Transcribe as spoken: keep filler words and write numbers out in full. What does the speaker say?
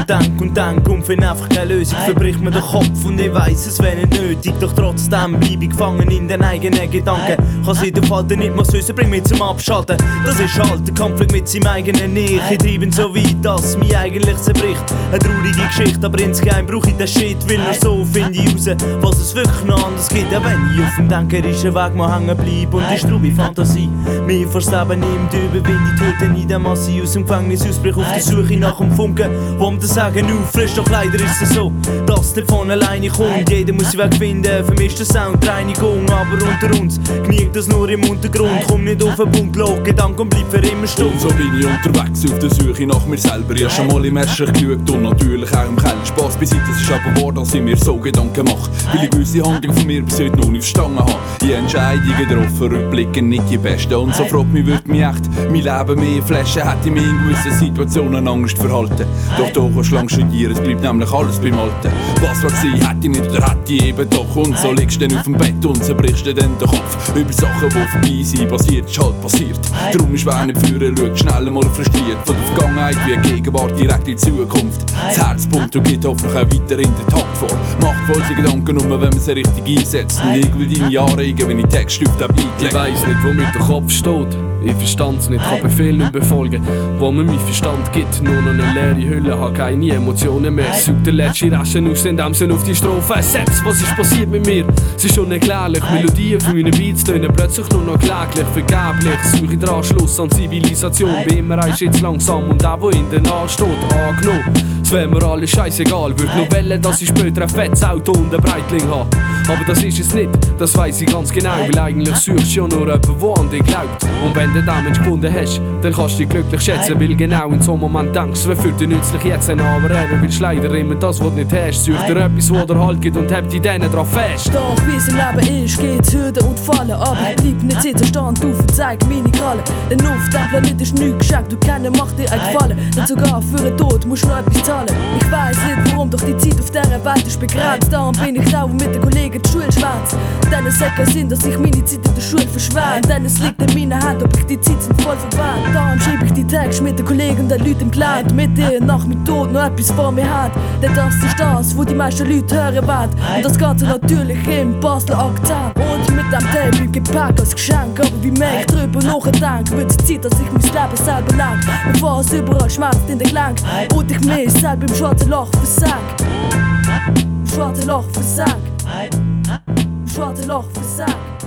denk und denk und find einfach keine Lösung. Verbricht mir den Kopf und ich weiss, es wäre nicht nötig. Doch trotzdem bleib ich gefangen in den eigenen Gedanken. Kann's in der Fall nicht mal süßen, bring mich zum Abschalten. Das ist halt der Konflikt mit seinem eigenen Ich. Ich treibe so weit, dass mich eigentlich zerbricht. Eine traurige Geschichte, aber insgeheim brauch ich den Shit. Weil nur so finde ich raus, was es wirklich noch anders gibt. Ja, wenn ich auf dem denkerischen Weg mal hängen bleib und ich trau Fantasie mir vors Leben nimmt über, wenn ich töte in der Masse aus dem Gefängnis ausbrich auf der Suche nach dem Funken, wo um das Sagen auffrischt. Doch leider ist es so, dass es nicht von alleine kommt. Jeder muss Weg finden, für mich ist der Sound Reinigung. Aber unter uns kniegt das nur im Untergrund. Komm nicht auf den Punkt, log Gedanken und bleib für immer stumm. Und so bin ich unterwegs auf der Suche nach mir selber. Ich hab schon mal im Escher geschaut und natürlich auch im Keller. Spass beiseite, es ist aber wahr, dass ich mir so Gedanken mache, weil ich gewisse Handlungen von mir bis heute noch nicht verstanden habe. Ich Entscheidungen getroffen, rückblicken nicht die besten. Und so fragt mich, würde mich echt mein Leben mehr flashen, hätte ich mich in gewissen Situationen Angst verhalten. Doch da kannst du lang studieren, es bleibt nämlich alles beim Alten. Was war gewesen, hätte ich nicht oder hätte ich eben doch. Und so liegst du dann auf dem Bett und zerbrichst dir dann den Kopf über Sachen, die vorbei sind, passiert, ist halt passiert. Darum ist wer nicht führen, schaut schnell mal frustriert. Von der Vergangenheit wie eine Gegenwart direkt in die Zukunft. Das Herz pumpt und geht hoffentlich auch weiter in den Takt vor. Machtvolle Gedanken nur, wenn man sie richtig einsetzt. Und ich will deine Jahre eingehen, wenn ich Textstift habe eingelegt. Ich weiss nicht, wo mir der Kopf steht. Ich verstand's nicht, kann Befehl nicht befolgen. Wo mir mein Verstand gibt, nur noch eine leere Hülle, hab keine Emotionen mehr. Sucht der letzte Raschen aus, indem sie auf die Strophe setzt. Was ist passiert mit mir? Es ist unerklärlich. Melodien von meinen Beats tönen plötzlich nur noch kläglich. Vergeblich suche ich den Anschluss an Zivilisation. Bei immer ein Schritt langsam und auch wo in der Nahe steht, angenommen. Es wär mir alles scheißegal, würd nur wollen, dass ich später ein fettes Auto und ein Breitling hab. Aber das ist es nicht, das weiss ich ganz genau, weil eigentlich suchst du ja nur jemanden, der an dich glaubt. Und wenn du den Mensch gefunden hast, dann kannst du dich glücklich schätzen, weil genau in so einem Moment denkst du, für dich nützlich jetzt ein, aber eben willst du leider immer das, was du nicht hast. Such dir etwas, was dir Halt gibt und hebt dich denen drauf fest. Doch wie es im Leben ist, geht's Hürden und Fallen, aber bleib nicht sitzen, stand auf und zeig meine Kralle. Denn auf dem Planet ist nichts geschenkt, du keiner macht dir einen Gefallen. Denn sogar für den Tod musst du noch etwas zahlen. Ich weiss nicht warum, doch die Zeit auf dieser Welt ist begrenzt. Darum bin ich sauer mit den Kollegen die Schule schwänzt. Denn es hat keinen Sinn, dass ich meine Zeit in der Schule verschwende. Denn es liegt in meiner Hand, ob ich die Zeit sind voll verwandt. Darum schreib ich die Texte mit den Kollegen und den Leuten im Kleid. Mit dir nach meinem Tod noch etwas vor mir hat. Denn das ist das, wo die meisten Leute hören werden. Und das Ganze natürlich im Basler Akzent. Und mit dem Tape im Gepäck als Geschenk. Aber wie mehr ich drüber nachdenke, wird es Zeit, dass ich mein Leben selber lenk. Bevor es überall schmerzt in den Gelenk. Und ich mich selber im schwarzen Loch versag. Schwarze Loch versag. Schwarze Loch versag.